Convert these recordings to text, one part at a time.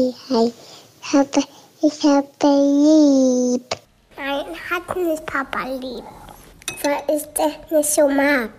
Ich habe lieb. Nein, hat nicht Papa lieb. Weil ich das nicht so mag.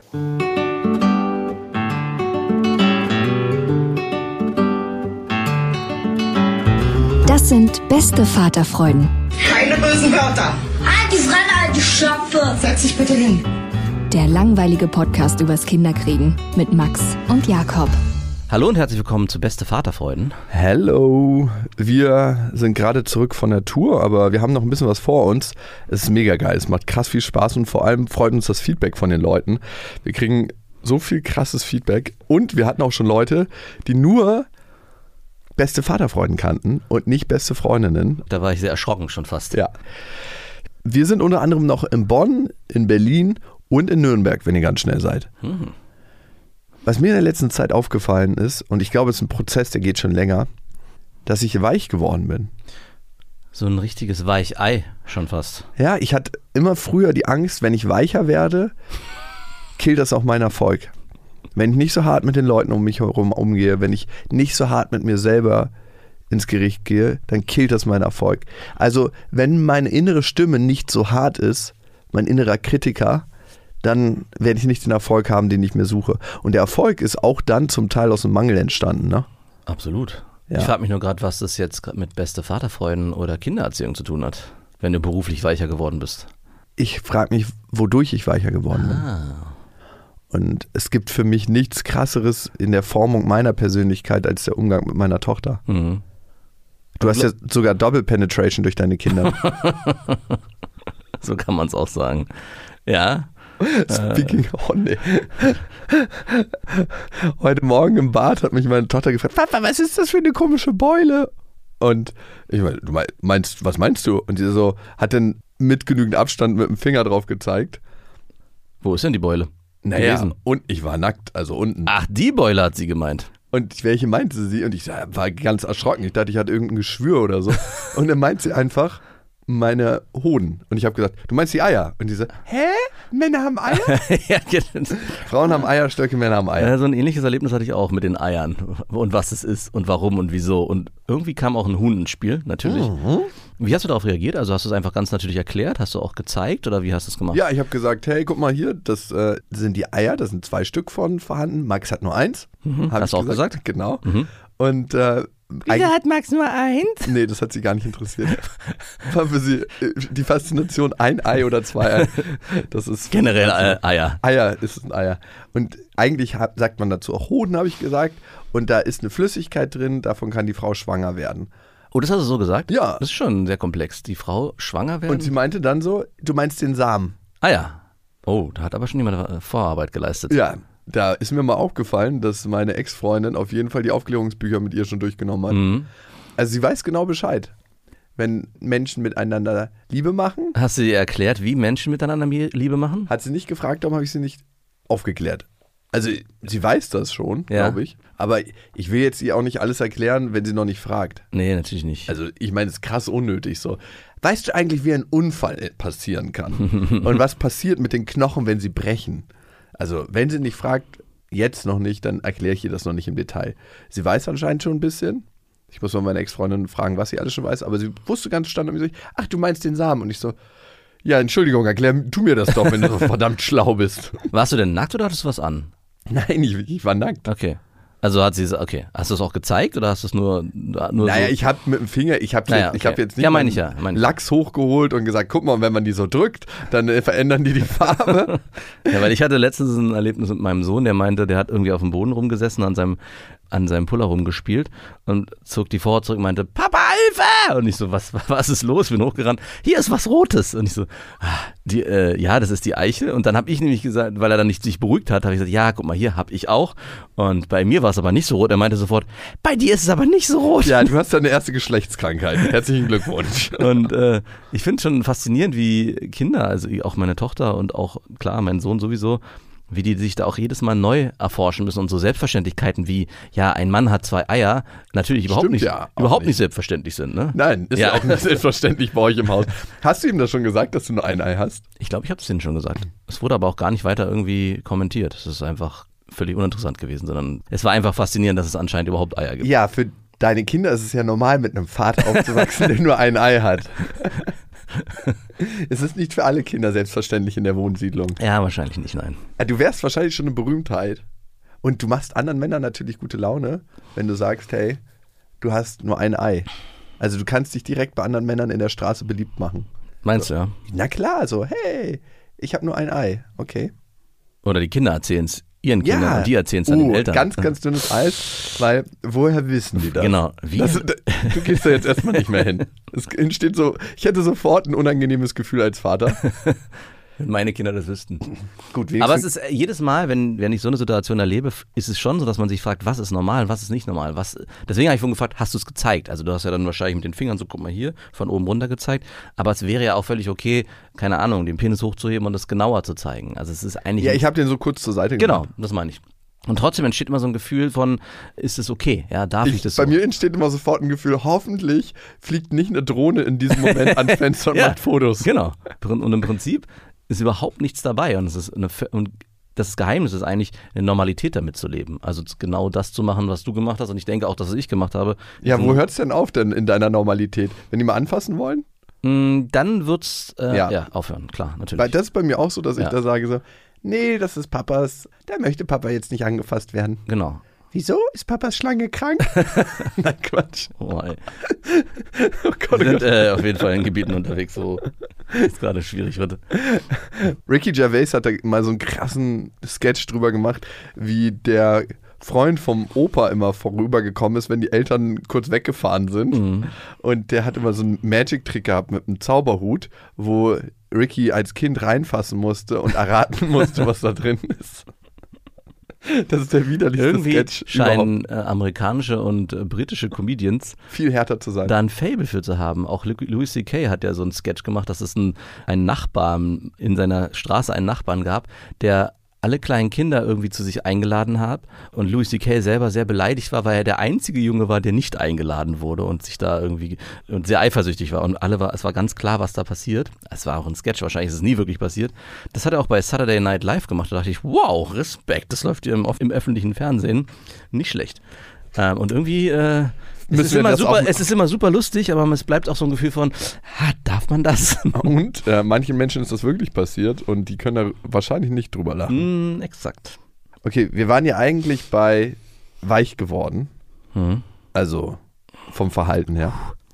Das sind beste Vaterfreuden. Keine bösen Wörter. Halt die Fremde, alte Schöpfe. Setz dich bitte hin. Der langweilige Podcast übers Kinderkriegen mit Max und Jakob. Hallo und herzlich willkommen zu Beste Vaterfreuden. Hello, wir sind gerade zurück von der Tour, aber wir haben noch ein bisschen was vor uns. Es ist mega geil, es macht krass viel Spaß und vor allem freut uns das Feedback von den Leuten. Wir kriegen so viel krasses Feedback und wir hatten auch schon Leute, die nur beste Vaterfreuden kannten und nicht beste Freundinnen. Da war ich sehr erschrocken schon fast. Ja. Wir sind unter anderem noch in Bonn, in Berlin und in Nürnberg, wenn ihr ganz schnell seid. Was mir in der letzten Zeit aufgefallen ist, und ich glaube, es ist ein Prozess, der geht schon länger, dass ich weich geworden bin. So ein richtiges Weichei schon fast. Ja, ich hatte immer früher die Angst, wenn ich weicher werde, killt das auch meinen Erfolg. Wenn ich nicht so hart mit den Leuten um mich herum umgehe, wenn ich nicht so hart mit mir selber ins Gericht gehe, dann killt das meinen Erfolg. Also, wenn meine innere Stimme nicht so hart ist, mein innerer Kritiker, dann werde ich nicht den Erfolg haben, den ich mir suche. Und der Erfolg ist auch dann zum Teil aus dem Mangel entstanden, ne? Absolut. Ja. Ich frage mich nur gerade, was das jetzt mit beste Vaterfreuden oder Kindererziehung zu tun hat, wenn du beruflich weicher geworden bist. Ich frage mich, wodurch ich weicher geworden bin. Und es gibt für mich nichts Krasseres in der Formung meiner Persönlichkeit als der Umgang mit meiner Tochter. Mhm. Du hast ja sogar Double Penetration durch deine Kinder. So kann man es auch sagen. Ja. Speaking of, nee. Heute Morgen im Bad hat mich meine Tochter gefragt, Papa, was ist das für eine komische Beule? Und ich meine, du meinst, was meinst du? Und sie so, hat dann mit genügend Abstand mit dem Finger drauf gezeigt. Wo ist denn die Beule? Naja, gewesen? und ich war nackt, also unten. Ach, die Beule hat sie gemeint. Und welche meinte sie? Und ich war ganz erschrocken. Ich dachte, ich hatte irgendein Geschwür oder so. Und dann meint sie einfach meine Hoden. Und ich habe gesagt, du meinst die Eier? Und die so, hä? Männer haben Eier? Ja, Frauen haben Eierstöcke, Männer haben Eier. so ein ähnliches Erlebnis hatte ich auch mit den Eiern und was es ist und warum und wieso. Und irgendwie kam auch ein Huhn ins Spiel, natürlich. Wie hast du darauf reagiert? Also hast du es einfach ganz natürlich erklärt? Hast du auch gezeigt oder wie hast du es gemacht? Ja, ich habe gesagt, hey, guck mal hier, das sind die Eier, da sind 2 Stück von vorhanden. Max hat nur 1. Hast du auch gesagt? Genau. Und wieso hat Max nur 1? Nee, das hat sie gar nicht interessiert. War für sie die Faszination 1 Ei oder 2 Ei. Das ist Generell Eier. Eier ist ein Eier. Und eigentlich sagt man dazu auch Hoden, habe ich gesagt. Und da ist eine Flüssigkeit drin, davon kann die Frau schwanger werden. Oh, das hast du so gesagt? Ja. Das ist schon sehr komplex. Die Frau schwanger werden? Und sie meinte dann so, du meinst den Samen. Ah ja. Oh, da hat aber schon jemand Vorarbeit geleistet. Ja, da ist mir mal aufgefallen, dass meine Ex-Freundin auf jeden Fall die Aufklärungsbücher mit ihr schon durchgenommen hat. Mhm. Also sie weiß genau Bescheid, wenn Menschen miteinander Liebe machen. Hast du ihr erklärt, wie Menschen miteinander Liebe machen? Hat sie nicht gefragt, darum habe ich sie nicht aufgeklärt. Also sie weiß das schon, glaube ich. Aber ich will jetzt ihr auch nicht alles erklären, wenn sie noch nicht fragt. Nee, natürlich nicht. Also ich meine, es ist krass unnötig so. Weißt du eigentlich, wie ein Unfall passieren kann? Und was passiert mit den Knochen, wenn sie brechen? Also wenn sie nicht fragt, jetzt noch nicht, dann erkläre ich ihr das noch nicht im Detail. Sie weiß anscheinend schon ein bisschen. Ich muss mal meine Ex-Freundin fragen, was sie alles schon weiß. Aber sie wusste ganz standardmäßig, ach, du meinst den Samen. Und ich so, ja, Entschuldigung, erklär du mir das doch, wenn du so verdammt schlau bist. Warst du denn nackt oder hattest du was an? Nein, ich war nackt. Okay. Also hat sie gesagt, okay. Hast du es auch gezeigt oder hast du es nur naja, so? Ich habe mit dem Finger, ich habe jetzt nicht meinen Lachs hochgeholt und gesagt, guck mal, wenn man die so drückt, dann verändern die Farbe. Ja, weil ich hatte letztens ein Erlebnis mit meinem Sohn, der meinte, der hat irgendwie auf dem Boden rumgesessen, an seinem Puller rumgespielt und zog die Vorhaut zurück und meinte, Papa, Hilfe! Und ich so, was ist los? Bin hochgerannt. Hier ist was Rotes. Und ich so, ja, das ist die Eichel. Und dann habe ich nämlich gesagt, weil er dann nicht sich beruhigt hat, habe ich gesagt, ja, guck mal, hier habe ich auch. Und bei mir war es aber nicht so rot. Er meinte sofort, bei dir ist es aber nicht so rot. Ja, du hast deine erste Geschlechtskrankheit. Herzlichen Glückwunsch. Und ich finde es schon faszinierend, wie Kinder, also auch meine Tochter und auch, klar, mein Sohn sowieso, wie die sich da auch jedes Mal neu erforschen müssen und so Selbstverständlichkeiten wie, ja, ein Mann hat 2 Eier, natürlich überhaupt nicht selbstverständlich sind, ne? Nein, ist ja auch nicht selbstverständlich bei euch im Haus. Hast du ihm das schon gesagt, dass du nur ein Ei hast? Ich glaube, ich habe es denen schon gesagt. Es wurde aber auch gar nicht weiter irgendwie kommentiert. Es ist einfach völlig uninteressant gewesen, sondern es war einfach faszinierend, dass es anscheinend überhaupt Eier gibt. Ja, für deine Kinder ist es ja normal, mit einem Vater aufzuwachsen, der nur ein Ei hat. Es ist nicht für alle Kinder selbstverständlich in der Wohnsiedlung. Ja, wahrscheinlich nicht, nein. Du wärst wahrscheinlich schon eine Berühmtheit. Und du machst anderen Männern natürlich gute Laune, wenn du sagst, hey, du hast nur ein Ei. Also du kannst dich direkt bei anderen Männern in der Straße beliebt machen. Meinst du, ja? Na klar, so, hey, ich habe nur ein Ei. Okay. Oder die Kinder erzählen es ihren Kindern und die erzählen es dann den Eltern. Ganz, ganz dünnes Eis, weil woher wissen die das? Genau. Du gehst da jetzt erstmal nicht mehr hin. Es entsteht so, ich hätte sofort ein unangenehmes Gefühl als Vater. Wenn meine Kinder das wüssten. Gut, aber es ist jedes Mal, wenn ich so eine Situation erlebe, ist es schon so, dass man sich fragt, was ist normal und was ist nicht normal. Deswegen habe ich vorhin gefragt, hast du es gezeigt? Also du hast ja dann wahrscheinlich mit den Fingern so, guck mal hier, von oben runter gezeigt. Aber es wäre ja auch völlig okay, keine Ahnung, den Penis hochzuheben und das genauer zu zeigen. Also es ist eigentlich... Ja, ich habe den so kurz zur Seite gemacht. Genau, das meine ich. Und trotzdem entsteht immer so ein Gefühl von, ist es okay? Ja, darf ich das so? Bei mir entsteht immer sofort ein Gefühl, hoffentlich fliegt nicht eine Drohne in diesem Moment ans Fenster und macht Fotos. Genau. Und im Prinzip ist überhaupt nichts dabei. Und das Geheimnis ist eigentlich, eine Normalität damit zu leben. Also genau das zu machen, was du gemacht hast. Und ich denke auch, dass was ich gemacht habe. Ja, wo hört es denn auf denn in deiner Normalität? Wenn die mal anfassen wollen? Dann wird's aufhören, klar, natürlich. Weil das ist bei mir auch so, dass ich da sage so, nee, das ist Papas, da möchte Papa jetzt nicht angefasst werden. Genau. Wieso? Ist Papas Schlange krank? Nein, Quatsch. Oh, Gott, wir sind auf jeden Fall in Gebieten unterwegs, wo es gerade schwierig wird. Ricky Gervais hat da mal so einen krassen Sketch drüber gemacht, wie der Freund vom Opa immer vorübergekommen ist, wenn die Eltern kurz weggefahren sind. Mhm. Und der hat immer so einen Magic-Trick gehabt mit einem Zauberhut, wo Ricky als Kind reinfassen musste und erraten musste, was da drin ist. Das ist der widerlichste Sketch scheinen amerikanische und britische Comedians viel härter zu sein. Da ein Faible für zu haben. Auch Louis C.K. hat ja so einen Sketch gemacht, dass es ein Nachbar in seiner Straße einen Nachbarn gab, der alle kleinen Kinder irgendwie zu sich eingeladen hat und Louis C.K. selber sehr beleidigt war, weil er der einzige Junge war, der nicht eingeladen wurde und sich da irgendwie und sehr eifersüchtig war und es war ganz klar, was da passiert. Es war auch ein Sketch, wahrscheinlich ist es nie wirklich passiert. Das hat er auch bei Saturday Night Live gemacht. Da dachte ich, wow, Respekt, das läuft hier im öffentlichen Fernsehen. Nicht schlecht. Und irgendwie es ist immer super lustig, aber es bleibt auch so ein Gefühl von, darf man das? Und manchen Menschen ist das wirklich passiert und die können da wahrscheinlich nicht drüber lachen. Exakt. Okay, wir waren ja eigentlich bei weich geworden. Also vom Verhalten her.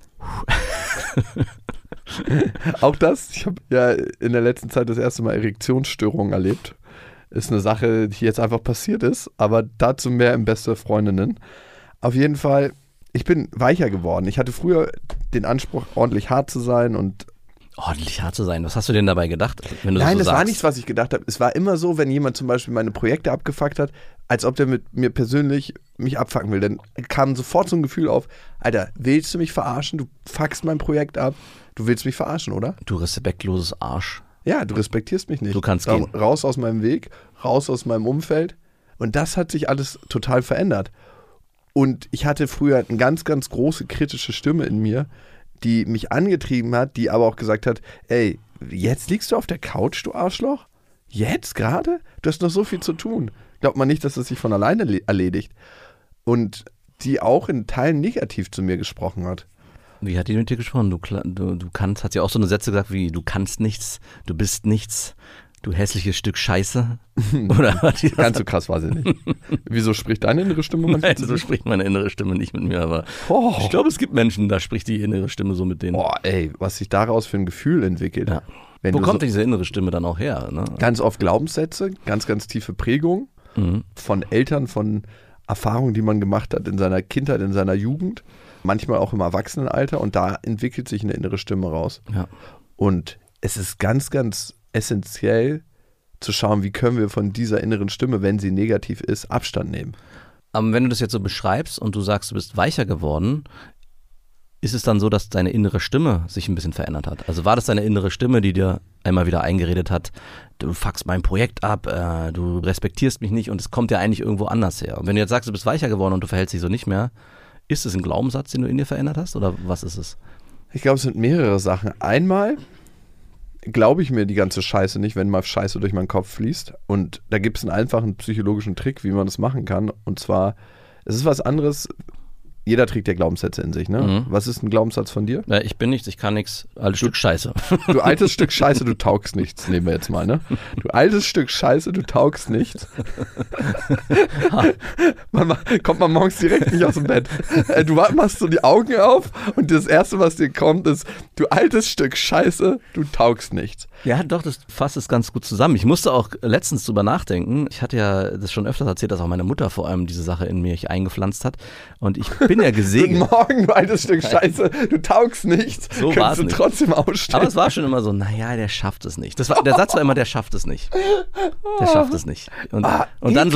Auch das, ich habe ja in der letzten Zeit das erste Mal Erektionsstörungen erlebt. Ist eine Sache, die jetzt einfach passiert ist, aber dazu mehr im Beste Freundinnen. Auf jeden Fall, ich bin weicher geworden. Ich hatte früher den Anspruch, ordentlich hart zu sein und ordentlich hart zu sein. Was hast du denn dabei gedacht? Wenn du Nein, das war nichts, was ich gedacht habe. Es war immer so, wenn jemand zum Beispiel meine Projekte abgefuckt hat, als ob der mit mir persönlich mich abfucken will. Dann kam sofort so ein Gefühl auf, Alter, willst du mich verarschen? Du fuckst mein Projekt ab. Du willst mich verarschen, oder? Du respektloses Arsch. Ja, du respektierst mich nicht. Du kannst gehen. Raus aus meinem Weg, raus aus meinem Umfeld. Und das hat sich alles total verändert. Und ich hatte früher eine ganz, ganz große kritische Stimme in mir, die mich angetrieben hat, die aber auch gesagt hat, ey, jetzt liegst du auf der Couch, du Arschloch? Jetzt gerade? Du hast noch so viel zu tun. Glaubt man nicht, dass das sich von alleine erledigt. Und die auch in Teilen negativ zu mir gesprochen hat. Wie hat die mit dir gesprochen? Du kannst, hat sie auch so eine Sätze gesagt wie, du kannst nichts, du bist nichts, du hässliches Stück Scheiße? Oder hat die Ganz so krass war sie nicht. Wieso spricht deine innere Stimme manchmal? Nein, so spricht meine innere Stimme nicht mit mir, aber ich glaube, es gibt Menschen, da spricht die innere Stimme so mit denen. Boah, ey, was sich daraus für ein Gefühl entwickelt. Ja. Wo kommt diese innere Stimme dann auch her? Ne? Ganz oft Glaubenssätze, ganz, ganz tiefe Prägung von Eltern, von Erfahrungen, die man gemacht hat in seiner Kindheit, in seiner Jugend, manchmal auch im Erwachsenenalter und da entwickelt sich eine innere Stimme raus. Ja. Und es ist ganz, ganz essentiell zu schauen, wie können wir von dieser inneren Stimme, wenn sie negativ ist, Abstand nehmen. Aber wenn du das jetzt so beschreibst und du sagst, du bist weicher geworden, ist es dann so, dass deine innere Stimme sich ein bisschen verändert hat? Also war das deine innere Stimme, die dir einmal wieder eingeredet hat, du fuckst mein Projekt ab, du respektierst mich nicht und es kommt ja eigentlich irgendwo anders her. Und wenn du jetzt sagst, du bist weicher geworden und du verhältst dich so nicht mehr, ist es ein Glaubenssatz, den du in dir verändert hast oder was ist es? Ich glaube, es sind mehrere Sachen. Einmal glaube ich mir die ganze Scheiße nicht, wenn mal Scheiße durch meinen Kopf fließt. Und da gibt es einen einfachen psychologischen Trick, wie man das machen kann. Und zwar, es ist was anderes, Jeder trägt ja Glaubenssätze in sich, ne? Mhm. Was ist ein Glaubenssatz von dir? Ja, ich bin nichts, ich kann nichts, altes Stück Scheiße. Du altes Stück Scheiße, du taugst nichts, nehmen wir jetzt mal, ne? Du altes Stück Scheiße, du taugst nichts. Kommt man morgens direkt nicht aus dem Bett. Du machst so die Augen auf und das Erste, was dir kommt, ist, du altes Stück Scheiße, du taugst nichts. Ja, doch, das fasst es ganz gut zusammen. Ich musste auch letztens drüber nachdenken. Ich hatte ja das schon öfters erzählt, dass auch meine Mutter vor allem diese Sache in mich eingepflanzt hat. Und ich bin ja gesegnet. Guten Morgen, du altes Stück Scheiße, du taugst nichts. So war es nicht. Trotzdem aufstehen. Aber es war schon immer so, naja, der schafft es nicht. Der Satz war immer, der schafft es nicht. Der schafft es nicht. Und dann,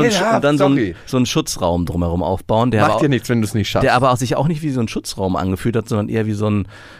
so einen Schutzraum drumherum aufbauen. Macht dir nichts, wenn du es nicht schaffst. Der aber auch sich auch nicht wie so ein Schutzraum angefühlt hat, sondern eher wie so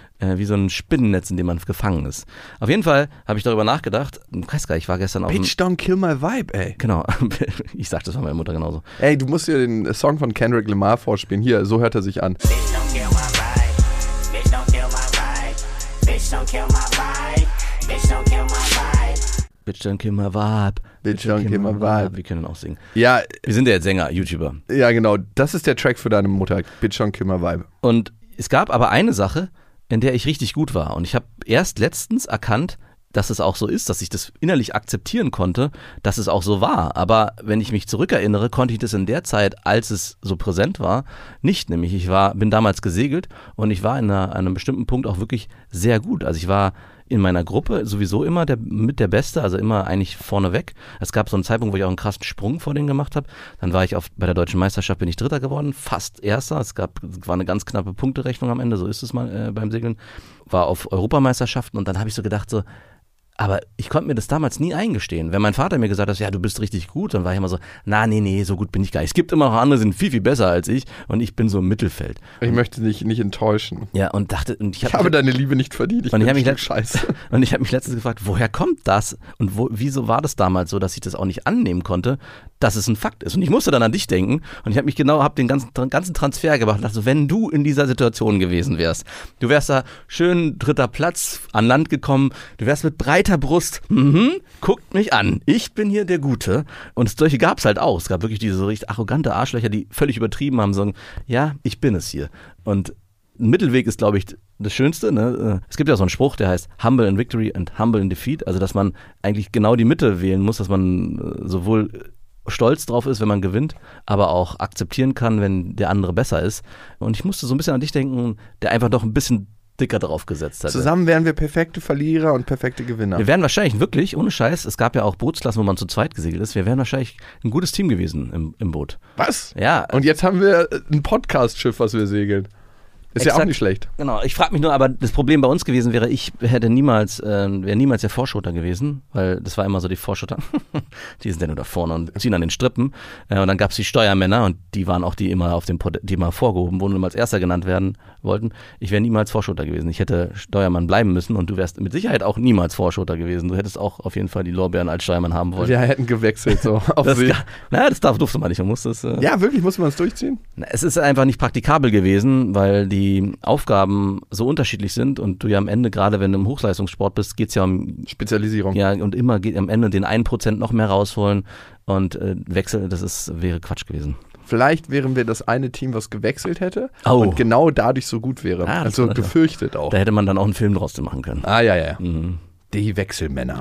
ein Spinnennetz, in dem man gefangen ist. Auf jeden Fall habe ich darüber nachgedacht. Ich weiß gar nicht, ich war gestern auf Bitch, don't kill my vibe, ey. Genau. Ich sag das von meiner Mutter genauso. Ey, du musst dir den Song von Kendrick Lamar vorspielen. Hier, so hört er sich an. Bitch, don't kill my vibe. Bitch, don't kill my vibe. Bitch, don't kill my vibe. Bitch, don't kill my vibe. Bitch, don't kill my vibe. Bitch, don't kill my vibe. Wir können auch singen. Ja. Wir sind ja jetzt Sänger, YouTuber. Ja, genau. Das ist der Track für deine Mutter. Bitch, don't kill my vibe. Und es gab aber eine Sache, in der ich richtig gut war. Und ich habe erst letztens erkannt, dass es auch so ist, dass ich das innerlich akzeptieren konnte, dass es auch so war. Aber wenn ich mich zurückerinnere, konnte ich das in der Zeit, als es so präsent war, nicht. Nämlich bin damals gesegelt und ich war an einem bestimmten Punkt auch wirklich sehr gut. Also ich war in meiner Gruppe sowieso immer mit der Beste, also immer eigentlich vorneweg. Es gab so einen Zeitpunkt, wo ich auch einen krassen Sprung vor denen gemacht habe. Dann war ich bei der Deutschen Meisterschaft, bin ich Dritter geworden, fast Erster. War eine ganz knappe Punkterechnung am Ende, so ist es mal beim Segeln. War auf Europameisterschaften und dann habe ich so gedacht, aber ich konnte mir das damals nie eingestehen. Wenn mein Vater mir gesagt hat, ja, du bist richtig gut, dann war ich immer so, nee, so gut bin ich gar nicht. Es gibt immer noch andere, die sind viel, viel besser als ich und ich bin so im Mittelfeld. Ich möchte dich nicht enttäuschen. Ja, und ich habe deine Liebe nicht verdient, ich bin ein Stück Scheiße. Und ich habe mich letztens gefragt, woher kommt das? Und wieso war das damals so, dass ich das auch nicht annehmen konnte, dass es ein Fakt ist? Und ich musste dann an dich denken und ich habe den ganzen Transfer gemacht und dachte so, wenn du in dieser Situation gewesen wärst, du wärst da schön 3. Platz an Land gekommen, du wärst mit breiter Brust, guckt mich an, ich bin hier der Gute. Und solche gab es halt auch. Es gab wirklich diese so richtig arrogante Arschlöcher, die völlig übertrieben haben, sagen, ja, ich bin es hier. Und ein Mittelweg ist, glaube ich, das Schönste. Ne? Es gibt ja so einen Spruch, der heißt Humble in Victory and Humble in Defeat. Also, dass man eigentlich genau die Mitte wählen muss, dass man sowohl stolz drauf ist, wenn man gewinnt, aber auch akzeptieren kann, wenn der andere besser ist. Und ich musste so ein bisschen an dich denken, der einfach doch ein bisschen dicker drauf gesetzt hat. Zusammen wären wir perfekte Verlierer und perfekte Gewinner. Wir wären wahrscheinlich wirklich, ohne Scheiß, es gab ja auch Bootsklassen, wo man zu zweit gesegelt ist, wir wären wahrscheinlich ein gutes Team gewesen im Boot. Was? Ja. Und jetzt haben wir ein Podcast-Schiff, was wir segeln. Ist ja auch nicht schlecht. Genau, ich frage mich nur, aber das Problem bei uns gewesen wäre, ich wäre niemals der Vorschotter gewesen, weil das war immer so die Vorschotter, die sind ja nur da vorne und ziehen an den Strippen. Und dann gab es die Steuermänner und die waren auch die immer die immer vorgehoben wurden und immer als Erster genannt werden wollten. Ich wäre niemals Vorschotter gewesen. Ich hätte Steuermann bleiben müssen und du wärst mit Sicherheit auch niemals Vorschotter gewesen. Du hättest auch auf jeden Fall die Lorbeeren als Steuermann haben wollen. Wir hätten gewechselt so auf See. Das durfte man nicht. Man musste es. Ja, wirklich, muss man es durchziehen? Es ist einfach nicht praktikabel gewesen, weil die Aufgaben so unterschiedlich sind und du ja am Ende, gerade wenn du im Hochleistungssport bist, geht es ja um Spezialisierung. Ja, und immer geht am Ende den 1% noch mehr rausholen und Wechsel, wäre Quatsch gewesen. Vielleicht wären wir das eine Team, was gewechselt hätte und genau dadurch so gut wäre. Also gefürchtet auch. Da hätte man dann auch einen Film draus machen können. Ja. Mhm. Die Wechselmänner.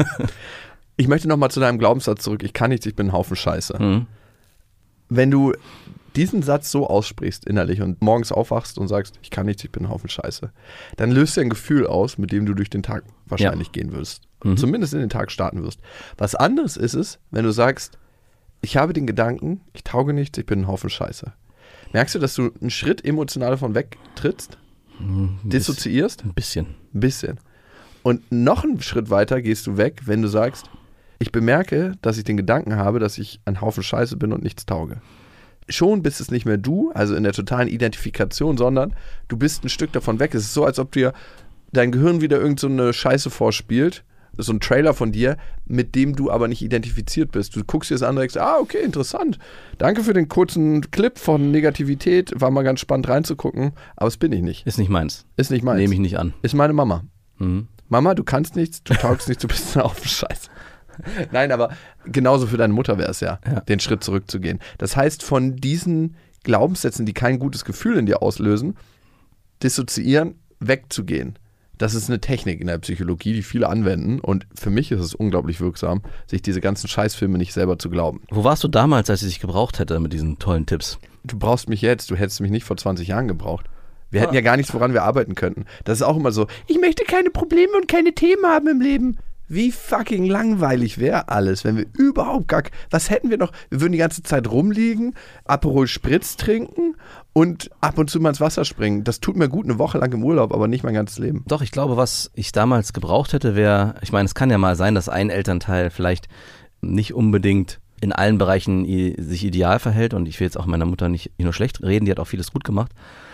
Ich möchte nochmal zu deinem Glaubenssatz zurück. Ich kann nichts, ich bin ein Haufen Scheiße. Mhm. Wenn du diesen Satz so aussprichst innerlich und morgens aufwachst und sagst, ich kann nichts, ich bin ein Haufen Scheiße, dann löst du ein Gefühl aus, mit dem du durch den Tag wahrscheinlich gehen wirst. Zumindest in den Tag starten wirst. Was anderes ist es, wenn du sagst, ich habe den Gedanken, ich tauge nichts, ich bin ein Haufen Scheiße. Merkst du, dass du einen Schritt emotional davon wegtrittst? Dissoziierst? Ein bisschen. Und noch einen Schritt weiter gehst du weg, wenn du sagst, ich bemerke, dass ich den Gedanken habe, dass ich ein Haufen Scheiße bin und nichts tauge. Schon bist es nicht mehr du, also in der totalen Identifikation, sondern du bist ein Stück davon weg. Es ist so, als ob dir dein Gehirn wieder irgend so eine Scheiße vorspielt, so ein Trailer von dir, mit dem du aber nicht identifiziert bist. Du guckst dir das an und denkst, okay, interessant. Danke für den kurzen Clip von Negativität, war mal ganz spannend reinzugucken, aber es bin ich nicht. Ist nicht meins. Nehme ich nicht an. Ist meine Mama. Mama, du kannst nichts, du taugst nichts, du bist ein Haufen Scheiße. Nein, aber genauso für deine Mutter wäre es ja, den Schritt zurückzugehen. Das heißt, von diesen Glaubenssätzen, die kein gutes Gefühl in dir auslösen, dissoziieren, wegzugehen. Das ist eine Technik in der Psychologie, die viele anwenden und für mich ist es unglaublich wirksam, sich diese ganzen Scheißfilme nicht selber zu glauben. Wo warst du damals, als ich dich gebraucht hätte mit diesen tollen Tipps? Du brauchst mich jetzt, du hättest mich nicht vor 20 Jahren gebraucht. Wir hätten ja gar nichts, woran wir arbeiten könnten. Das ist auch immer so, ich möchte keine Probleme und keine Themen haben im Leben. Wie fucking langweilig wäre alles, wenn wir überhaupt was hätten wir noch? Wir würden die ganze Zeit rumliegen, Aperol Spritz trinken und ab und zu mal ins Wasser springen. Das tut mir gut, eine Woche lang im Urlaub, aber nicht mein ganzes Leben. Doch, ich glaube, was ich damals gebraucht hätte, wäre, ich meine, es kann ja mal sein, dass ein Elternteil vielleicht nicht unbedingt in allen Bereichen sich ideal verhält und ich will jetzt auch meiner Mutter nicht nur schlecht reden, die hat auch vieles gut gemacht.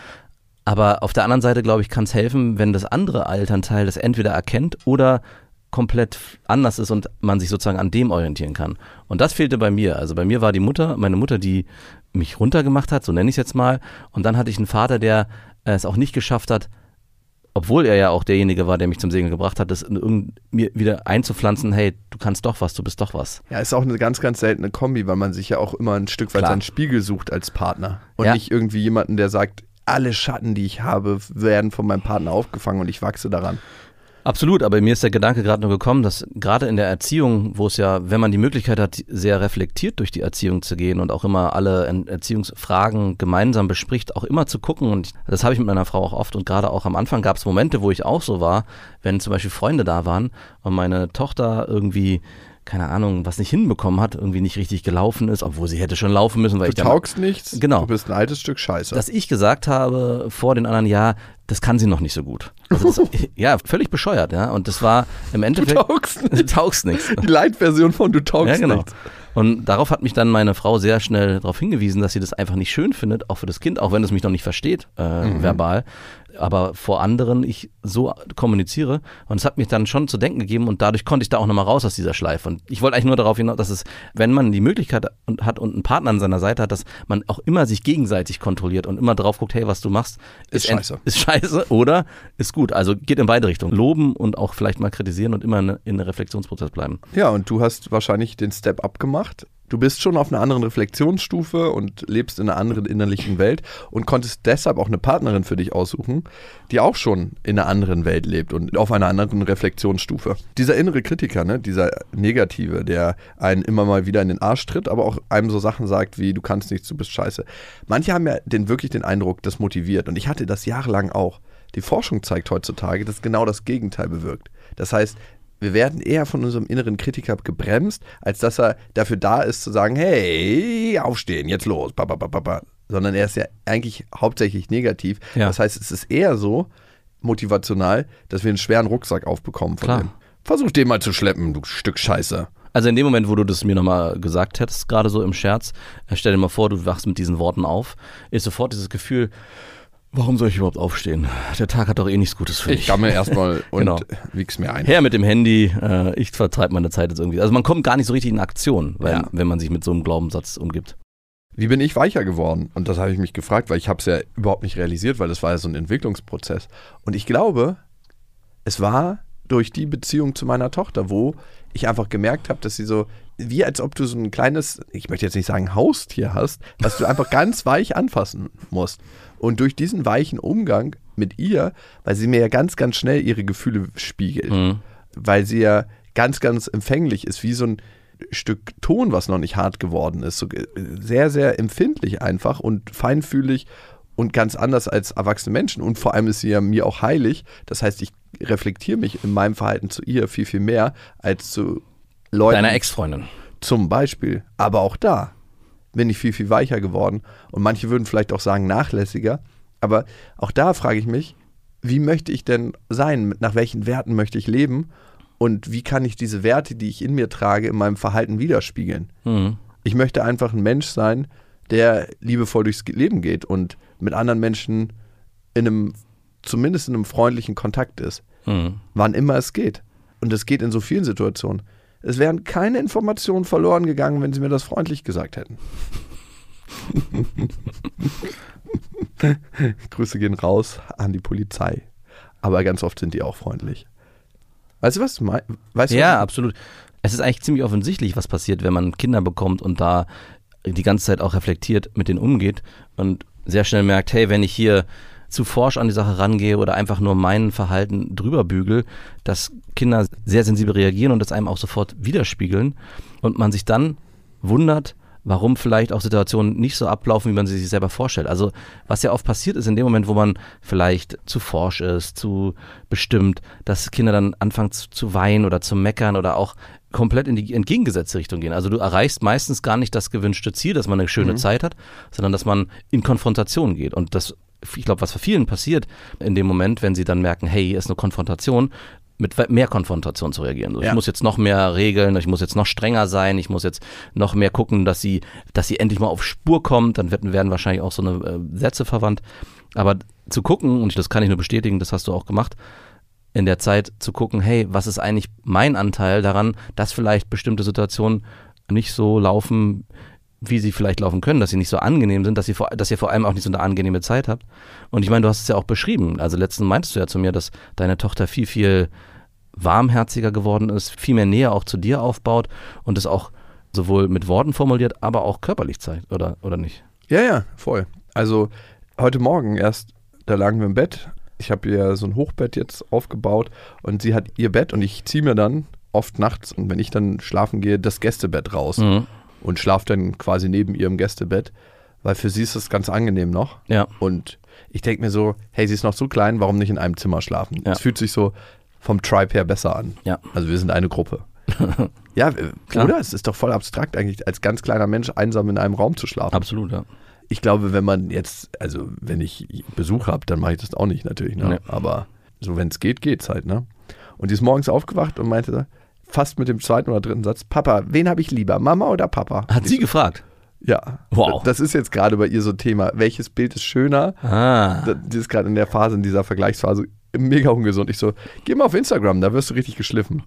Aber auf der anderen Seite, glaube ich, kann es helfen, wenn das andere Elternteil das entweder erkennt oder komplett anders ist und man sich sozusagen an dem orientieren kann. Und das fehlte bei mir. Also bei mir war meine Mutter, die mich runtergemacht hat, so nenne ich es jetzt mal. Und dann hatte ich einen Vater, der es auch nicht geschafft hat, obwohl er ja auch derjenige war, der mich zum Segeln gebracht hat, das mir wieder einzupflanzen, hey, du kannst doch was, du bist doch was. Ja, ist auch eine ganz, ganz seltene Kombi, weil man sich ja auch immer ein Stück weit seinen Spiegel sucht als Partner. Und nicht irgendwie jemanden, der sagt, alle Schatten, die ich habe, werden von meinem Partner aufgefangen und ich wachse daran. Absolut, aber mir ist der Gedanke gerade nur gekommen, dass gerade in der Erziehung, wo es ja, wenn man die Möglichkeit hat, sehr reflektiert durch die Erziehung zu gehen und auch immer alle Erziehungsfragen gemeinsam bespricht, auch immer zu gucken und das habe ich mit meiner Frau auch oft und gerade auch am Anfang gab es Momente, wo ich auch so war, wenn zum Beispiel Freunde da waren und meine Tochter irgendwie keine Ahnung, was nicht hinbekommen hat, irgendwie nicht richtig gelaufen ist, obwohl sie hätte schon laufen müssen. Weil du taugst nichts, genau, du bist ein altes Stück Scheiße. Dass ich gesagt habe vor den anderen, ja, das kann sie noch nicht so gut. Also ja, völlig bescheuert, ja. Und das war im Endeffekt... Du taugst nichts. Die Light-Version von du taugst ja, genau. nichts. Und darauf hat mich dann meine Frau sehr schnell darauf hingewiesen, dass sie das einfach nicht schön findet, auch für das Kind, auch wenn es mich noch nicht versteht, verbal. Aber vor anderen ich so kommuniziere und es hat mich dann schon zu denken gegeben und dadurch konnte ich da auch nochmal raus aus dieser Schleife und ich wollte eigentlich nur darauf hinaus, dass es, wenn man die Möglichkeit hat und einen Partner an seiner Seite hat, dass man auch immer sich gegenseitig kontrolliert und immer drauf guckt, hey, was du machst, ist scheiße oder ist gut, also geht in beide Richtungen, loben und auch vielleicht mal kritisieren und immer in einem Reflexionsprozess bleiben. Ja, und du hast wahrscheinlich den Step-up gemacht. Du bist schon auf einer anderen Reflexionsstufe und lebst in einer anderen innerlichen Welt und konntest deshalb auch eine Partnerin für dich aussuchen, die auch schon in einer anderen Welt lebt und auf einer anderen Reflexionsstufe. Dieser innere Kritiker, ne, dieser Negative, der einen immer mal wieder in den Arsch tritt, aber auch einem so Sachen sagt wie, du kannst nichts, du bist scheiße. Manche haben ja wirklich den Eindruck, das motiviert und ich hatte das jahrelang auch. Die Forschung zeigt heutzutage, dass genau das Gegenteil bewirkt. Das heißt, wir werden eher von unserem inneren Kritiker gebremst, als dass er dafür da ist zu sagen, hey, aufstehen, jetzt los, sondern er ist ja eigentlich hauptsächlich negativ. Ja. Das heißt, es ist eher so motivational, dass wir einen schweren Rucksack aufbekommen von dem. Versuch den mal zu schleppen, du Stück Scheiße. Also in dem Moment, wo du das mir nochmal gesagt hättest, gerade so im Scherz, stell dir mal vor, du wachst mit diesen Worten auf, ist sofort dieses Gefühl, warum soll ich überhaupt aufstehen? Der Tag hat doch eh nichts Gutes für mich. Ich gammel erstmal und wieg's mir ein. Her mit dem Handy, ich vertreibe meine Zeit jetzt irgendwie. Also man kommt gar nicht so richtig in Aktion, wenn man sich mit so einem Glaubenssatz umgibt. Wie bin ich weicher geworden? Und das habe ich mich gefragt, weil ich habe es ja überhaupt nicht realisiert, weil das war ja so ein Entwicklungsprozess. Und ich glaube, es war durch die Beziehung zu meiner Tochter, wo ich einfach gemerkt habe, dass sie so, wie als ob du so ein kleines, ich möchte jetzt nicht sagen Haustier hast, was du einfach ganz weich anfassen musst. Und durch diesen weichen Umgang mit ihr, weil sie mir ja ganz, ganz schnell ihre Gefühle spiegelt, weil sie ja ganz, ganz empfänglich ist, wie so ein Stück Ton, was noch nicht hart geworden ist, so sehr, sehr empfindlich einfach und feinfühlig und ganz anders als erwachsene Menschen. Und vor allem ist sie ja mir auch heilig. Das heißt, ich reflektiere mich in meinem Verhalten zu ihr viel, viel mehr als zu Leuten. Deiner Ex-Freundin. Zum Beispiel. Aber auch da bin ich viel, viel weicher geworden. Und manche würden vielleicht auch sagen, nachlässiger. Aber auch da frage ich mich, wie möchte ich denn sein? Nach welchen Werten möchte ich leben? Und wie kann ich diese Werte, die ich in mir trage, in meinem Verhalten widerspiegeln? Ich möchte einfach ein Mensch sein, der liebevoll durchs Leben geht und mit anderen Menschen zumindest in einem freundlichen Kontakt ist. Wann immer es geht. Und es geht in so vielen Situationen. Es wären keine Informationen verloren gegangen, wenn sie mir das freundlich gesagt hätten. Grüße gehen raus an die Polizei. Aber ganz oft sind die auch freundlich. Weißt du was? Ja, absolut. Es ist eigentlich ziemlich offensichtlich, was passiert, wenn man Kinder bekommt und da die ganze Zeit auch reflektiert mit denen umgeht und sehr schnell merkt, hey, wenn ich hier zu forsch an die Sache rangehe oder einfach nur mein Verhalten drüber bügel, dass Kinder sehr sensibel reagieren und das einem auch sofort widerspiegeln und man sich dann wundert, warum vielleicht auch Situationen nicht so ablaufen, wie man sie sich selber vorstellt. Also was ja oft passiert ist in dem Moment, wo man vielleicht zu forsch ist, zu bestimmt, dass Kinder dann anfangen zu weinen oder zu meckern oder auch komplett in die entgegengesetzte Richtung gehen. Also du erreichst meistens gar nicht das gewünschte Ziel, dass man eine schöne Zeit hat, sondern dass man in Konfrontation geht. Und das, ich glaube, was für vielen passiert in dem Moment, wenn sie dann merken, hey, hier ist eine Konfrontation, mit mehr Konfrontation zu reagieren. So, ich muss jetzt noch mehr regeln, ich muss jetzt noch strenger sein, ich muss jetzt noch mehr gucken, dass sie endlich mal auf Spur kommt, dann werden wahrscheinlich auch so eine Sätze verwandt. Aber zu gucken, und das kann ich nur bestätigen, das hast du auch gemacht, in der Zeit zu gucken, hey, was ist eigentlich mein Anteil daran, dass vielleicht bestimmte Situationen nicht so laufen, wie sie vielleicht laufen können, dass sie nicht so angenehm sind, dass ihr vor allem auch nicht so eine angenehme Zeit habt. Und ich meine, du hast es ja auch beschrieben. Also letztens meintest du ja zu mir, dass deine Tochter viel, viel warmherziger geworden ist, viel mehr Nähe auch zu dir aufbaut und es auch sowohl mit Worten formuliert, aber auch körperlich zeigt, oder nicht? Ja, voll. Also heute Morgen erst, da lagen wir im Bett. Ich habe ihr so ein Hochbett jetzt aufgebaut und sie hat ihr Bett und ich ziehe mir dann oft nachts und wenn ich dann schlafen gehe, das Gästebett raus. Und schlafe dann quasi neben ihrem Gästebett, weil für sie ist das ganz angenehm noch. Ja. Und ich denke mir so, hey, sie ist noch so klein, warum nicht in einem Zimmer schlafen? Es fühlt sich so vom Tribe her besser an. Ja. Also wir sind eine Gruppe. Ja, oder? Es ist doch voll abstrakt eigentlich, als ganz kleiner Mensch einsam in einem Raum zu schlafen. Absolut, ja. Ich glaube, wenn man jetzt, also wenn ich Besuch habe, dann mache ich das auch nicht natürlich. Ne? Nee. Aber so wenn es geht, geht's halt. Ne? Und die ist morgens aufgewacht und meinte fast mit dem zweiten oder dritten Satz, Papa, wen habe ich lieber, Mama oder Papa? Hat sie gefragt? Ja. Wow. Das ist jetzt gerade bei ihr so ein Thema. Welches Bild ist schöner? Die ist gerade in der Phase, in dieser Vergleichsphase, mega ungesund. Ich so, geh mal auf Instagram, da wirst du richtig geschliffen.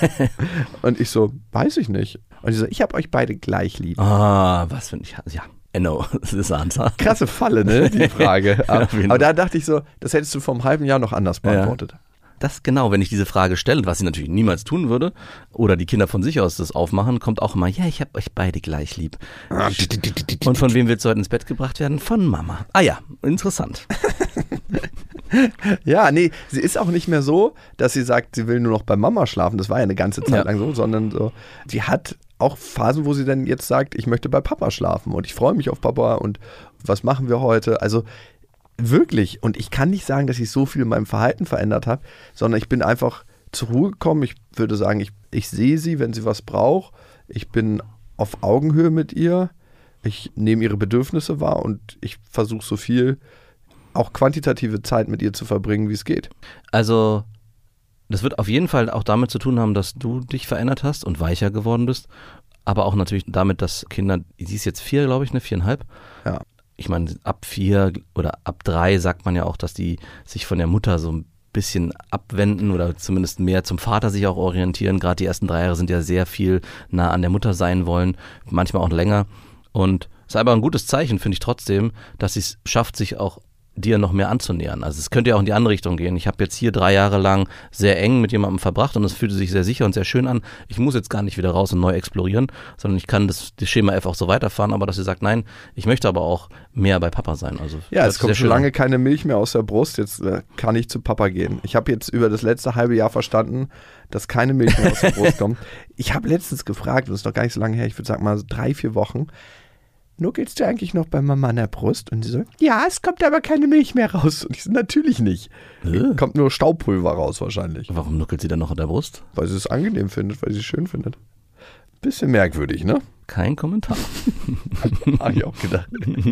Und ich so, weiß ich nicht. Und sie so, ich habe euch beide gleich lieb. Was finde ich, ja. No, das ist Answer. Krasse Falle, ne, die Frage. Aber da dachte ich so, das hättest du vor einem halben Jahr noch anders beantwortet. Ja. Das genau, wenn ich diese Frage stelle, was ich natürlich niemals tun würde, oder die Kinder von sich aus das aufmachen, kommt auch immer, ja, ich habe euch beide gleich lieb. Und von wem willst du heute ins Bett gebracht werden? Von Mama. Ah ja, interessant. Ja, nee, sie ist auch nicht mehr so, dass sie sagt, sie will nur noch bei Mama schlafen. Das war ja eine ganze Zeit lang so, sondern so, sie hat auch Phasen, wo sie dann jetzt sagt, ich möchte bei Papa schlafen und ich freue mich auf Papa und was machen wir heute? Also wirklich, und ich kann nicht sagen, dass ich so viel in meinem Verhalten verändert habe, sondern ich bin einfach zur Ruhe gekommen. Ich würde sagen, ich sehe sie, wenn sie was braucht. Ich bin auf Augenhöhe mit ihr. Ich nehme ihre Bedürfnisse wahr und ich versuche so viel, auch quantitative Zeit mit ihr zu verbringen, wie es geht. Also das wird auf jeden Fall auch damit zu tun haben, dass du dich verändert hast und weicher geworden bist, aber auch natürlich damit, dass Kinder, sie ist jetzt 4, glaube ich, 4,5. Ja. Ich meine, ab 4 oder ab 3 sagt man ja auch, dass die sich von der Mutter so ein bisschen abwenden oder zumindest mehr zum Vater sich auch orientieren. Gerade die ersten 3 Jahre sind ja sehr viel nah an der Mutter sein wollen, manchmal auch länger. Und es ist aber ein gutes Zeichen, finde ich trotzdem, dass sie es schafft, sich auch dir noch mehr anzunähern. Also es könnte ja auch in die andere Richtung gehen. Ich habe jetzt hier 3 Jahre lang sehr eng mit jemandem verbracht und es fühlte sich sehr sicher und sehr schön an. Ich muss jetzt gar nicht wieder raus und neu explorieren, sondern ich kann das Schema F auch so weiterfahren, aber dass sie sagt, nein, ich möchte aber auch mehr bei Papa sein. Also ja, es kommt schon lange keine Milch mehr aus der Brust, jetzt kann ich zu Papa gehen. Ich habe jetzt über das letzte halbe Jahr verstanden, dass keine Milch mehr aus der Brust kommt. Ich habe letztens gefragt, das ist noch gar nicht so lange her, ich würde sagen mal 3-4 Wochen, nuckelst du eigentlich noch bei Mama an der Brust? Und sie so, ja, es kommt aber keine Milch mehr raus. Und ich so, natürlich nicht. Kommt nur Staubpulver raus wahrscheinlich. Warum nuckelt sie dann noch an der Brust? Weil sie es angenehm findet, weil sie es schön findet. Bisschen merkwürdig, ne? Kein Kommentar. Habe ich auch gedacht.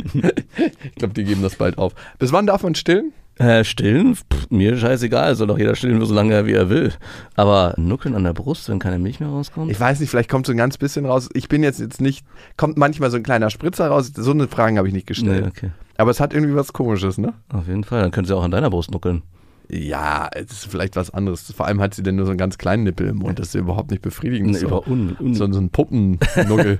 Ich glaube, die geben das bald auf. Bis wann darf man stillen? Stillen? Mir scheißegal, soll doch jeder stillen, so lange wie er will. Aber nuckeln an der Brust, wenn keine Milch mehr rauskommt? Ich weiß nicht, vielleicht kommt so ein ganz bisschen raus. Ich bin jetzt nicht, kommt manchmal so ein kleiner Spritzer raus. So eine Frage habe ich nicht gestellt. Nee, okay. Aber es hat irgendwie was Komisches, ne? Auf jeden Fall, dann könnte sie auch an deiner Brust nuckeln. Ja, es ist vielleicht was anderes. Vor allem hat sie denn nur so einen ganz kleinen Nippel im Mund. Das ist überhaupt nicht befriedigend. Nee, so ein Puppennuckel.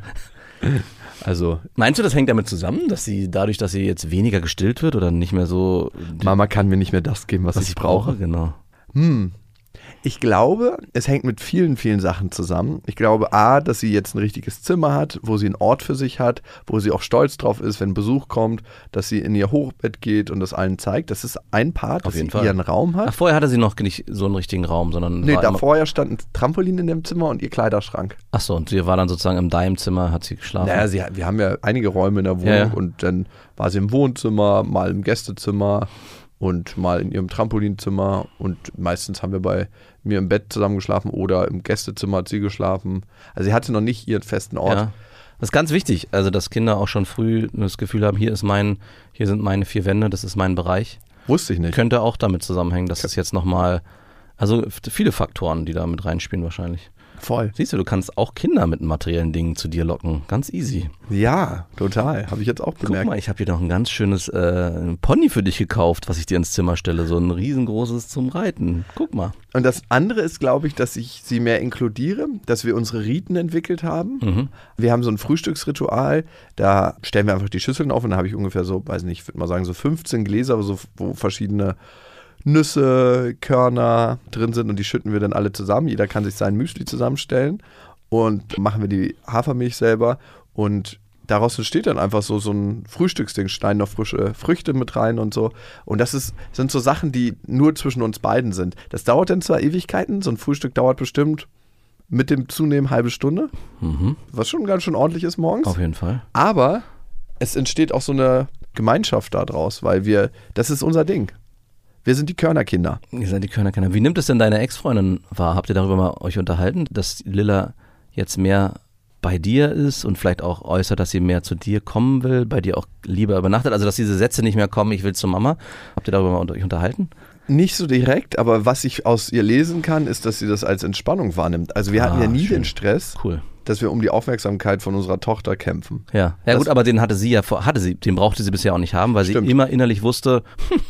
Also, meinst du, das hängt damit zusammen, dass sie dadurch, dass sie jetzt weniger gestillt wird oder nicht mehr so... Mama kann mir nicht mehr das geben, was ich brauche? Genau. Ich glaube, es hängt mit vielen, vielen Sachen zusammen. Ich glaube, A, dass sie jetzt ein richtiges Zimmer hat, wo sie einen Ort für sich hat, wo sie auch stolz drauf ist, wenn Besuch kommt, dass sie in ihr Hochbett geht und das allen zeigt. Das ist ein Part, dass sie ihren Raum hat. Ach, vorher hatte sie noch nicht so einen richtigen Raum, sondern... Nee, da vorher stand ein Trampolin in dem Zimmer und ihr Kleiderschrank. Ach so, und sie war dann sozusagen im Zimmer, hat sie geschlafen? Naja, wir haben ja einige Räume in der Wohnung und dann war sie im Wohnzimmer, mal im Gästezimmer und mal in ihrem Trampolinzimmer und meistens haben wir bei mir im Bett zusammen geschlafen oder im Gästezimmer hat sie geschlafen. Also sie hatte noch nicht ihren festen Ort. Ja. Das ist ganz wichtig, also dass Kinder auch schon früh das Gefühl haben, hier sind meine 4 Wände, das ist mein Bereich. Wusste ich nicht. Könnte auch damit zusammenhängen, dass es jetzt nochmal, also viele Faktoren, die da mit reinspielen wahrscheinlich. Voll. Siehst du kannst auch Kinder mit materiellen Dingen zu dir locken. Ganz easy. Ja, total. Habe ich jetzt auch bemerkt. Guck mal, ich habe hier noch ein ganz schönes Pony für dich gekauft, was ich dir ins Zimmer stelle. So ein riesengroßes zum Reiten. Guck mal. Und das andere ist, glaube ich, dass ich sie mehr inkludiere, dass wir unsere Riten entwickelt haben. Mhm. Wir haben so ein Frühstücksritual, da stellen wir einfach die Schüsseln auf und da habe ich ungefähr so, weiß nicht, ich würde mal sagen so 15 Gläser, wo verschiedene Nüsse, Körner drin sind und die schütten wir dann alle zusammen. Jeder kann sich sein Müsli zusammenstellen und machen wir die Hafermilch selber und daraus entsteht dann einfach so ein Frühstücksding, schneiden noch frische Früchte mit rein und so. Und das sind so Sachen, die nur zwischen uns beiden sind. Das dauert dann zwar Ewigkeiten, so ein Frühstück dauert bestimmt mit dem Zunehmen halbe Stunde, was schon ganz schön ordentlich ist morgens. Auf jeden Fall. Aber es entsteht auch so eine Gemeinschaft daraus, weil das ist unser Ding. Wir sind die Körnerkinder. Ihr seid die Körnerkinder. Wie nimmt es denn deine Ex-Freundin wahr? Habt ihr darüber mal euch unterhalten, dass Lilla jetzt mehr bei dir ist und vielleicht auch äußert, dass sie mehr zu dir kommen will, bei dir auch lieber übernachtet? Also, dass diese Sätze nicht mehr kommen, ich will zur Mama. Habt ihr darüber mal euch unterhalten? Nicht so direkt, aber was ich aus ihr lesen kann, ist, dass sie das als Entspannung wahrnimmt. Also wir hatten ja nie den Stress, dass wir um die Aufmerksamkeit von unserer Tochter kämpfen. Ja, gut, aber den den brauchte sie bisher auch nicht haben, weil sie immer innerlich wusste,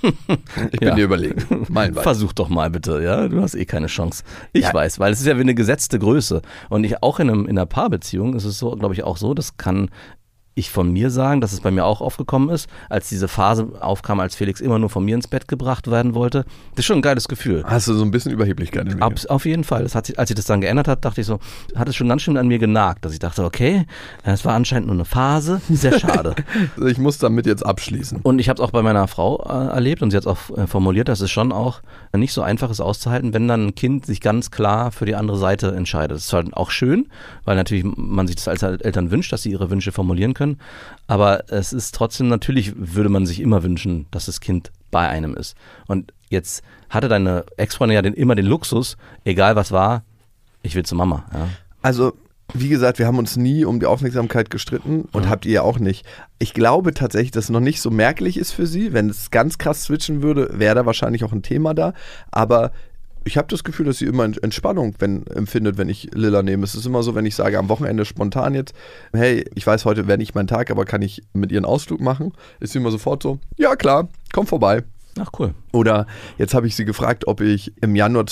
ich bin dir überlegen. Versuch doch mal bitte, ja, du hast eh keine Chance. Ich weiß, weil es ist ja wie eine gesetzte Größe. Und auch in einer Paarbeziehung ist es so, glaube ich, auch so, das kann ich von mir sagen, dass es bei mir auch aufgekommen ist, als diese Phase aufkam, als Felix immer nur von mir ins Bett gebracht werden wollte. Das ist schon ein geiles Gefühl. Hast du so ein bisschen Überheblichkeit in mir? Auf jeden Fall. Als sich das dann geändert hat, dachte ich so, hat es schon ganz schön an mir genagt, dass ich dachte, okay, es war anscheinend nur eine Phase, sehr schade. Ich muss damit jetzt abschließen. Und ich habe es auch bei meiner Frau erlebt und sie hat es auch formuliert, dass es schon auch nicht so einfach ist auszuhalten, wenn dann ein Kind sich ganz klar für die andere Seite entscheidet. Das ist halt auch schön, weil natürlich man sich das als Eltern wünscht, dass sie ihre Wünsche formulieren können. Aber es ist trotzdem, natürlich würde man sich immer wünschen, dass das Kind bei einem ist. Und jetzt hatte deine Ex-Freundin ja immer den Luxus, egal was war, ich will zur Mama. Ja. Also, wie gesagt, wir haben uns nie um die Aufmerksamkeit gestritten und habt ihr auch nicht. Ich glaube tatsächlich, dass es noch nicht so merklich ist für sie. Wenn es ganz krass switchen würde, wäre da wahrscheinlich auch ein Thema da. Aber ich habe das Gefühl, dass sie immer Entspannung empfindet, wenn ich Lilla nehme. Es ist immer so, wenn ich sage, am Wochenende spontan jetzt, hey, ich weiß, heute wäre nicht mein Tag, aber kann ich mit ihr einen Ausflug machen? Ist sie immer sofort so, ja klar, komm vorbei. Ach cool. Oder jetzt habe ich sie gefragt, ob ich im Januar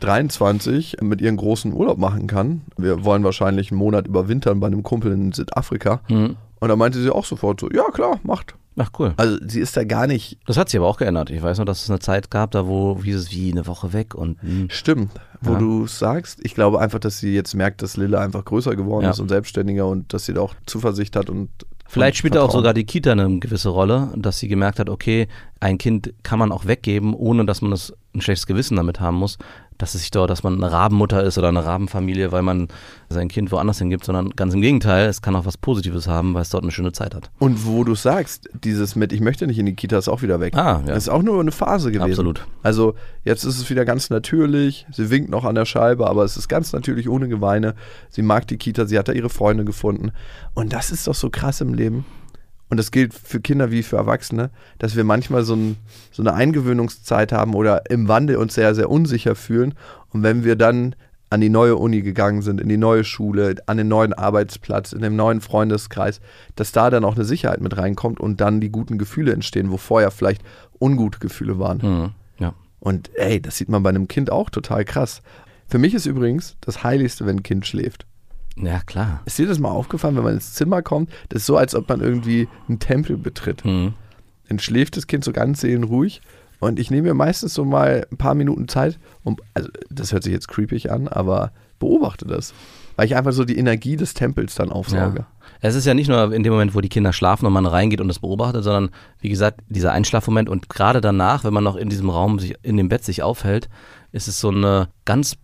2023 mit ihr einen großen Urlaub machen kann. Wir wollen wahrscheinlich einen Monat überwintern bei einem Kumpel in Südafrika. Und da meinte sie auch sofort so, ja klar, macht. Ach cool. Also sie ist da gar nicht... Das hat sich aber auch geändert. Ich weiß noch, dass es eine Zeit gab, da wo hieß es wie eine Woche weg und... Stimmt, wo du sagst. Ich glaube einfach, dass sie jetzt merkt, dass Lilla einfach größer geworden ist und selbstständiger und dass sie da auch Zuversicht hat und... Vielleicht spielt auch sogar die Kita eine gewisse Rolle, dass sie gemerkt hat, okay, ein Kind kann man auch weggeben, ohne dass man ein schlechtes Gewissen damit haben muss, dass man eine Rabenmutter ist oder eine Rabenfamilie, weil man sein Kind woanders hingibt, sondern ganz im Gegenteil, es kann auch was Positives haben, weil es dort eine schöne Zeit hat. Und wo du sagst, dieses ich möchte nicht in die Kita, ist auch wieder weg. Ja. Das ist auch nur eine Phase gewesen. Absolut. Also jetzt ist es wieder ganz natürlich, sie winkt noch an der Scheibe, aber es ist ganz natürlich, ohne Geweine. Sie mag die Kita, sie hat da ihre Freunde gefunden. Und das ist doch so krass im Leben. Und das gilt für Kinder wie für Erwachsene, dass wir manchmal so eine Eingewöhnungszeit haben oder im Wandel uns sehr, sehr unsicher fühlen. Und wenn wir dann an die neue Uni gegangen sind, in die neue Schule, an den neuen Arbeitsplatz, in den neuen Freundeskreis, dass da dann auch eine Sicherheit mit reinkommt und dann die guten Gefühle entstehen, wo vorher vielleicht ungute Gefühle waren. Ja. Und das sieht man bei einem Kind auch total krass. Für mich ist übrigens das Heiligste, wenn ein Kind schläft. Ja, klar. Ist dir das mal aufgefallen, wenn man ins Zimmer kommt? Das ist so, als ob man irgendwie einen Tempel betritt. Dann schläft das Kind so ganz seelenruhig Und ich nehme mir meistens so mal ein paar Minuten Zeit, also das hört sich jetzt creepig an, aber beobachte das. Weil ich einfach so die Energie des Tempels dann aufsauge. Ja. Es ist ja nicht nur in dem Moment, wo die Kinder schlafen und man reingeht und das beobachtet, sondern wie gesagt, dieser Einschlafmoment und gerade danach, wenn man noch in diesem Raum in dem Bett sich aufhält, ist es so eine ganz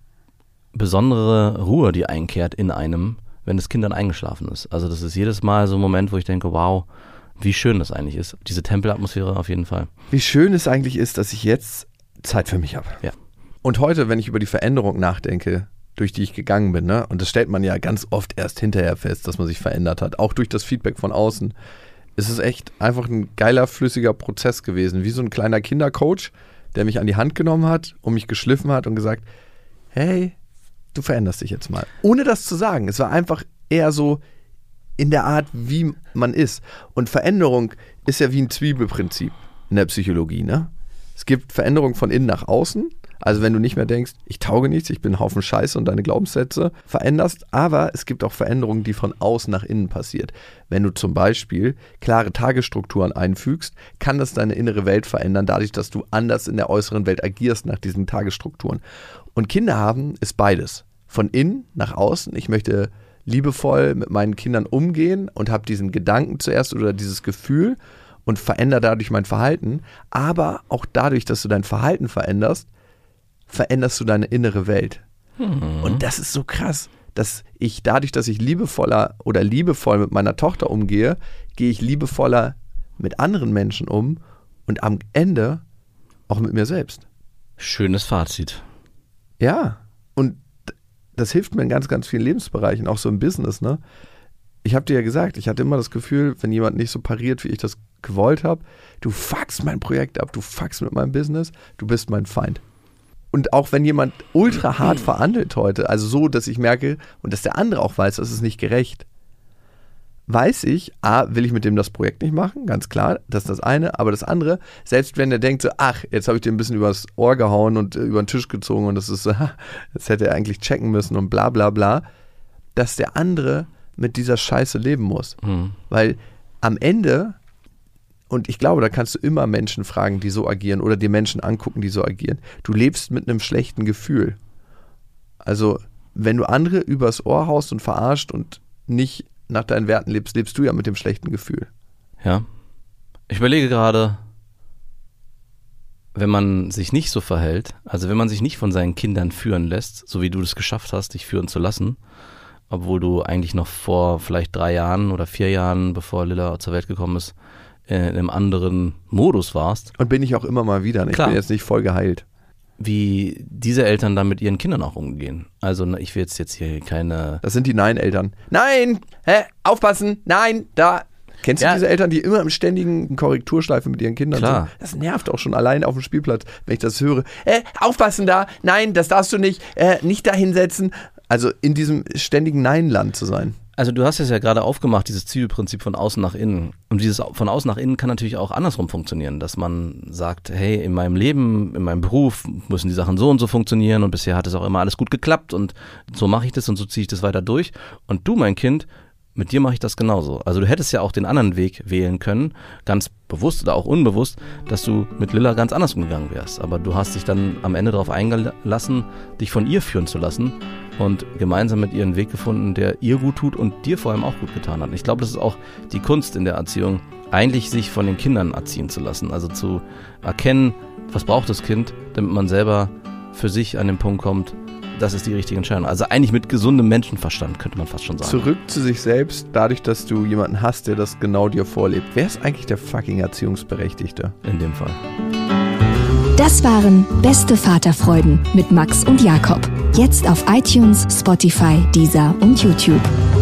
besondere Ruhe, die einkehrt in einem, wenn das Kind dann eingeschlafen ist. Also das ist jedes Mal so ein Moment, wo ich denke, wow, wie schön das eigentlich ist. Diese Tempelatmosphäre auf jeden Fall. Wie schön es eigentlich ist, dass ich jetzt Zeit für mich habe. Ja. Und heute, wenn ich über die Veränderung nachdenke, durch die ich gegangen bin, ne? Und das stellt man ja ganz oft erst hinterher fest, dass man sich verändert hat, auch durch das Feedback von außen, ist es echt einfach ein geiler, flüssiger Prozess gewesen, wie so ein kleiner Kindercoach, der mich an die Hand genommen hat und mich geschliffen hat und gesagt, hey, du veränderst dich jetzt mal. Ohne das zu sagen, es war einfach eher so in der Art, wie man ist. Und Veränderung ist ja wie ein Zwiebelprinzip in der Psychologie, ne? Es gibt Veränderung von innen nach außen. Also wenn du nicht mehr denkst, ich tauge nichts, ich bin ein Haufen Scheiße und deine Glaubenssätze veränderst. Aber es gibt auch Veränderungen, die von außen nach innen passiert. Wenn du zum Beispiel klare Tagesstrukturen einfügst, kann das deine innere Welt verändern, dadurch, dass du anders in der äußeren Welt agierst nach diesen Tagesstrukturen. Und Kinder haben ist beides. Von innen nach außen. Ich möchte liebevoll mit meinen Kindern umgehen und habe diesen Gedanken zuerst oder dieses Gefühl und verändere dadurch mein Verhalten. Aber auch dadurch, dass du dein Verhalten veränderst, veränderst du deine innere Welt. Und das ist so krass, dass ich dadurch, dass ich liebevoll mit meiner Tochter umgehe, gehe ich liebevoller mit anderen Menschen um und am Ende auch mit mir selbst. Schönes Fazit. Ja, und das hilft mir in ganz, ganz vielen Lebensbereichen, auch so im Business, ne? Ich habe dir ja gesagt, ich hatte immer das Gefühl, wenn jemand nicht so pariert, wie ich das gewollt habe, du fuckst mein Projekt ab, du fuckst mit meinem Business, du bist mein Feind. Und auch wenn jemand ultra hart verhandelt heute, also so, dass ich merke und dass der andere auch weiß, das ist nicht gerecht, weiß ich, will ich mit dem das Projekt nicht machen, ganz klar, das ist das eine, aber das andere, selbst wenn der denkt so, ach, jetzt habe ich dir ein bisschen übers Ohr gehauen und über den Tisch gezogen und das hätte er eigentlich checken müssen und bla bla bla, dass der andere mit dieser Scheiße leben muss. Weil am Ende, und ich glaube, da kannst du immer Menschen fragen, die so agieren oder dir Menschen angucken, die so agieren, du lebst mit einem schlechten Gefühl. Also, wenn du andere übers Ohr haust und verarscht und nicht nach deinen Werten lebst, lebst du ja mit dem schlechten Gefühl. Ja. Ich überlege gerade, wenn man sich nicht so verhält, also wenn man sich nicht von seinen Kindern führen lässt, so wie du das geschafft hast, dich führen zu lassen, obwohl du eigentlich noch vor vielleicht 3 Jahren oder 4 Jahren, bevor Lilla zur Welt gekommen ist, in einem anderen Modus warst. Und bin ich auch immer mal wieder. Ich bin jetzt nicht voll geheilt. Wie diese Eltern dann mit ihren Kindern auch umgehen. Also ich will jetzt hier keine... Das sind die Nein-Eltern. Nein! Aufpassen! Nein! Da! Kennst du diese Eltern, die immer im ständigen Korrekturschleife mit ihren Kindern sind? Das nervt auch schon allein auf dem Spielplatz, wenn ich das höre. Aufpassen da! Nein, das darfst du nicht! Nicht da hinsetzen! Also in diesem ständigen Nein-Land zu sein. Also du hast es ja gerade aufgemacht, dieses Zielprinzip von außen nach innen. Und dieses von außen nach innen kann natürlich auch andersrum funktionieren, dass man sagt, hey, in meinem Leben, in meinem Beruf müssen die Sachen so und so funktionieren und bisher hat es auch immer alles gut geklappt und so mache ich das und so ziehe ich das weiter durch. Und du, mein Kind, mit dir mache ich das genauso. Also du hättest ja auch den anderen Weg wählen können, ganz bewusst oder auch unbewusst, dass du mit Lilla ganz anders umgegangen wärst. Aber du hast dich dann am Ende darauf eingelassen, dich von ihr führen zu lassen und gemeinsam mit ihr einen Weg gefunden, der ihr gut tut und dir vor allem auch gut getan hat. Ich glaube, das ist auch die Kunst in der Erziehung, eigentlich sich von den Kindern erziehen zu lassen. Also zu erkennen, was braucht das Kind, damit man selber für sich an den Punkt kommt, das ist die richtige Entscheidung. Also eigentlich mit gesundem Menschenverstand, könnte man fast schon sagen. Zurück zu sich selbst, dadurch, dass du jemanden hast, der das genau dir vorlebt. Wer ist eigentlich der fucking Erziehungsberechtigte? In dem Fall. Das waren Beste Vaterfreuden mit Max und Jakob. Jetzt auf iTunes, Spotify, Deezer und YouTube.